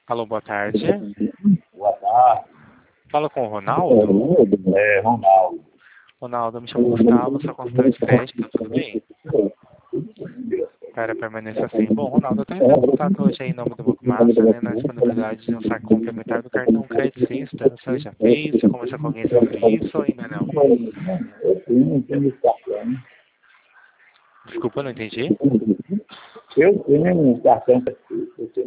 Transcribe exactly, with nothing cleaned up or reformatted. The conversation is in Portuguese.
Alô, boa tarde. Boa tarde. Fala com o Ronaldo. É, Ronaldo. Ronaldo, me chamo Gustavo, sou consultor de crédito, tudo bem? Para permanecer assim. Bom, Ronaldo, eu estou entrando em contato hoje aí em nome do Banco Master, né, na disponibilidade de um saque complementar do cartão Credit Sexta. O senhor já fez? Já conversou com alguém sobre isso ou ainda não? Eu tenho, tenho esse cartão. Desculpa, não entendi. Eu tenho um cartão.